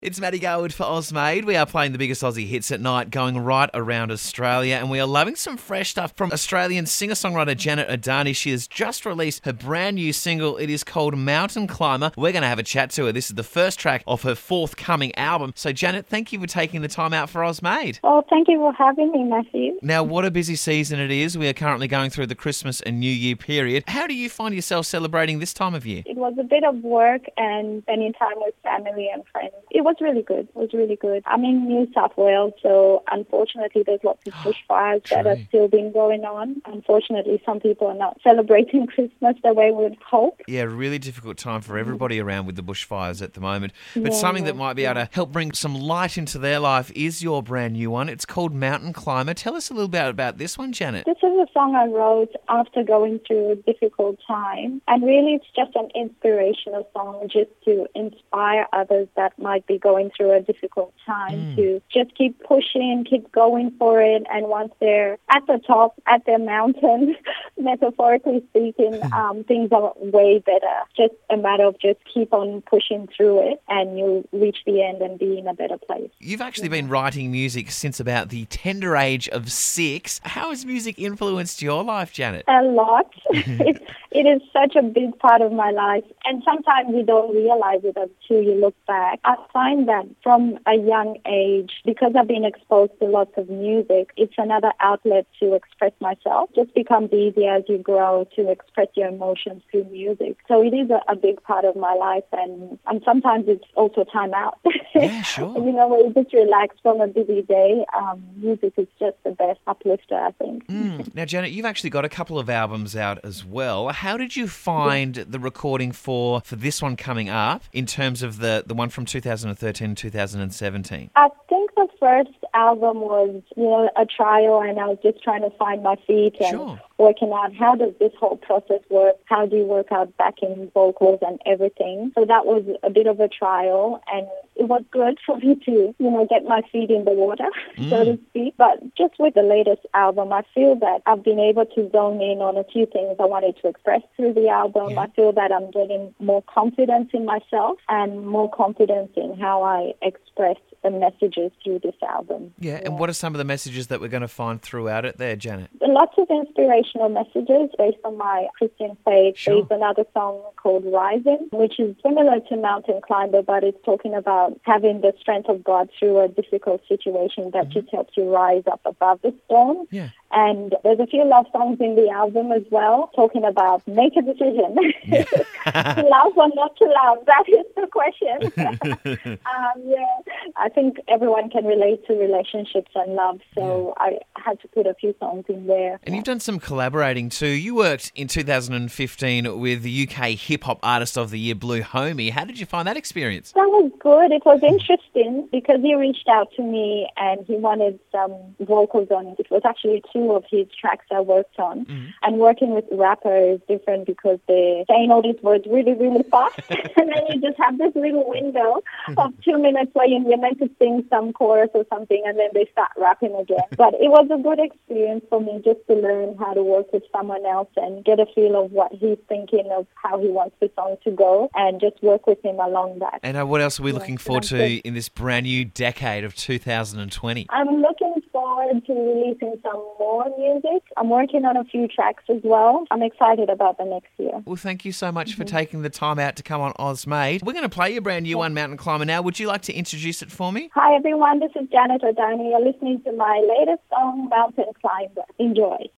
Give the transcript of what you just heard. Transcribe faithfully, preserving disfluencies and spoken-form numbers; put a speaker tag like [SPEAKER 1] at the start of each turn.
[SPEAKER 1] It's Matty Garwood for Ozmade. We are playing the biggest Aussie hits at night, going right around Australia, and we are loving some fresh stuff from Australian singer-songwriter Janet Adani. She has just released her brand new single. It is called Mountain Climber. We're going to have a chat to her. This is the first track of her forthcoming album. So, Janet, thank you for taking the time out for Ozmade.
[SPEAKER 2] Well, thank you for having me, Matthew.
[SPEAKER 1] Now, what a busy season it is. We are currently going through the Christmas and New Year period. How do you find yourself celebrating this time of year?
[SPEAKER 2] It was a bit of work and spending time with family and friends. It was really good. It was really good. I'm in New South Wales, so unfortunately there's lots of bushfires that are still been going on. Unfortunately, some people are not celebrating Christmas the way we would hope.
[SPEAKER 1] Yeah, really difficult time for everybody around with the bushfires at the moment. But
[SPEAKER 2] Yeah,
[SPEAKER 1] something that might be
[SPEAKER 2] yeah.
[SPEAKER 1] able to help bring some light into their life is your brand new one. It's called Mountain Climber. Tell us a little bit about this one, Janet.
[SPEAKER 2] This is a song I wrote after going through a difficult time. And really, it's just an inspirational song just to inspire others that might be going through a difficult time
[SPEAKER 1] Mm.
[SPEAKER 2] to just keep pushing, keep going for it. And once they're at the top, at their mountain, metaphorically speaking, um, things are way better. Just a matter of just keep on pushing through it and you'll reach the end and be in a better place.
[SPEAKER 1] You've actually been writing music since about the tender age of six. How has music influenced your life, Janet?
[SPEAKER 2] A lot. it, it is such a big part of my life. And sometimes you don't realize it until you look back. I find that from a young age, because I've been exposed to lots of music, it's another outlet to express myself. It just becomes easier as you grow to express your emotions through music. So it is a, a big part of my life. And, and sometimes it's also time out.
[SPEAKER 1] Yeah, sure.
[SPEAKER 2] You know, where you just relax from a busy day. Um, music is just the best uplifter, I think.
[SPEAKER 1] Mm. Now, Janet, you've actually got a couple of albums out as well. How did you find the recording for, for this one coming up in terms of the, the one from two thousand thirteen, two thousand seventeen?
[SPEAKER 2] I think the first album was, you know, a trial, and I was just trying to find my feet and
[SPEAKER 1] Sure.
[SPEAKER 2] working out how does this whole process work? How do you work out backing vocals and everything? So that was a bit of a trial, and it was good for me to, you know, get my feet in the water,
[SPEAKER 1] Mm.
[SPEAKER 2] so to speak. But just with the latest album, I feel that I've been able to zone in on a few things I wanted to express through the album.
[SPEAKER 1] Yeah.
[SPEAKER 2] I feel that I'm getting more confidence in myself and more confidence in how I express the messages through this album.
[SPEAKER 1] Yeah, and what are some of the messages that we're going to find throughout it there, Janet?
[SPEAKER 2] Lots of inspirational messages based on my Christian faith.
[SPEAKER 1] Sure.
[SPEAKER 2] There's another song called Rising, which is similar to Mountain Climber, but it's talking about having the strength of God through a difficult situation that just helps you rise up above the storm.
[SPEAKER 1] Yeah.
[SPEAKER 2] And there's a few love songs in the album as well, talking about make a decision. To love or not to love, that is the question. um, yeah, I think everyone can relate to relationships and love, so I had to put a few songs in there.
[SPEAKER 1] And you've done some collaborating too. You worked in two thousand fifteen with the U K Hip Hop Artist of the Year, Blue Homie. How did you find that experience?
[SPEAKER 2] That was good. It was interesting because he reached out to me and he wanted some vocals on it. It was actually two of his tracks I worked on.
[SPEAKER 1] Mm-hmm.
[SPEAKER 2] And working with rappers is different because they're saying all these words really, really fast. And then you just have this little window of two minutes where you're meant to sing some chorus or something and then they start rapping again. But it was a good experience for me just to learn how to work with someone else and get a feel of what he's thinking of how he wants the song to go and just work with him along that.
[SPEAKER 1] And uh, what else are we
[SPEAKER 2] Yeah,
[SPEAKER 1] looking
[SPEAKER 2] so
[SPEAKER 1] forward
[SPEAKER 2] I'm
[SPEAKER 1] to
[SPEAKER 2] good.
[SPEAKER 1] in this brand new decade of two thousand twenty?
[SPEAKER 2] I'm looking forward to releasing some more music. I'm working on a few tracks as well. I'm excited about the next year.
[SPEAKER 1] Well, thank you so much for taking the time out to come on Ozmade. We're going to play your brand new one, Mountain Climber, now. Would you like to introduce it for me?
[SPEAKER 2] Hi everyone, this is Janet Adani. You're listening to my latest song, Mountain Climber. Enjoy.